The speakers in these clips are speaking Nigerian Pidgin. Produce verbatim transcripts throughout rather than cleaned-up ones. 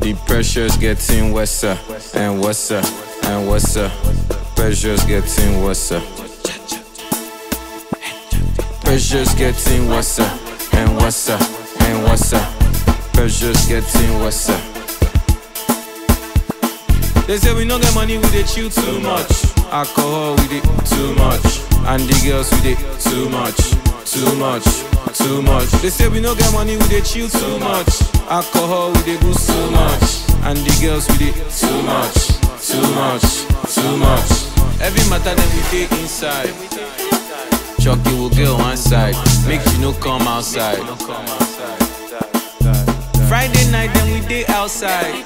The pressure's getting worse and worse and worse. Pressure's getting worse. Pressure's getting worse and worse and worse. Pressure's getting worse. They say we don't get money, we dey chill too much. Alcohol, we dey too much. And the girls, we dey too much, too much, too much. They say we don't get money, we dey chill too much. Alcohol, we dey boost too much. And the girls, we dey too much, too much, too much. Every matter that we dey inside. Chucky will get one side, make you no come outside. Friday night, then we dey outside.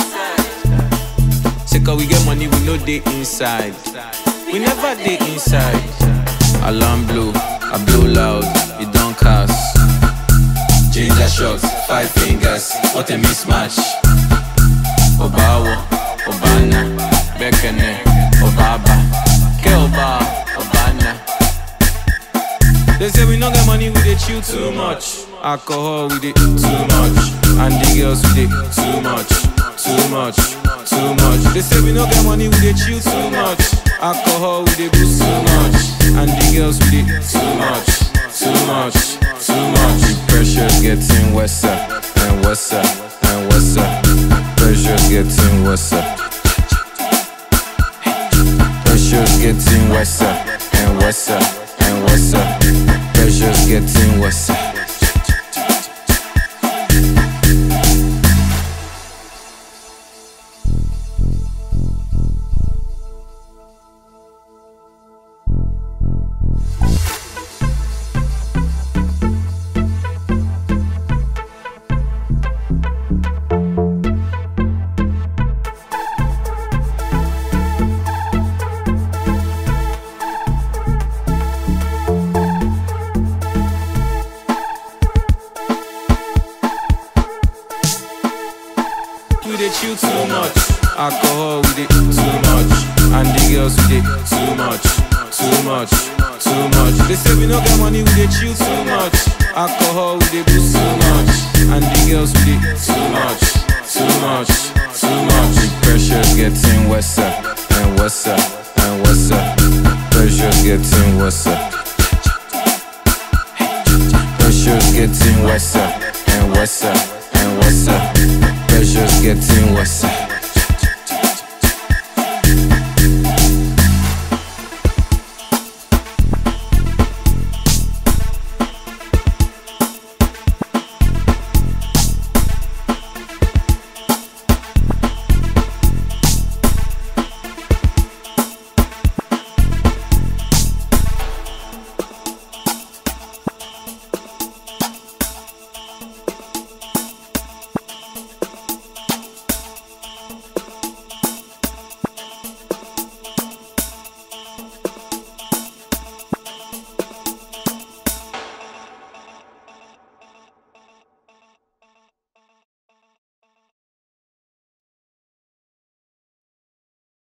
Say cause we get money, we no dey inside. We never dey inside. Alarm blow, I blow loud, it don't cast. Ginger shots, five fingers, what a mismatch. Obawo, Obana, Bekene, Obaba, Keoba, Obana. They say we don't get money, we dey chill too much. Alcohol, we dey too much. And the girls, we dey too much, too much, too much. They say we don't get money, we dey chill too much. Alcohol, we dey boost too much. And the girls, we dey too much, too much, too much. The pressure's getting worse and worse and worse. Pressure's getting worse. Pressure's getting worse and worse and worse. Pressure's getting worse. We dey chill too much. Alcohol, we dey too much. And the girls, we dey too much, too much, too much. They say we don't get money, we dey chill too much. Alcohol, we dey boost too much. And the girls, we dey too much, too much, too much. The pressure's getting worse and worse and worse. Pressure's getting worse. Pressure's getting worse and worse and worse. Pressure's getting worse.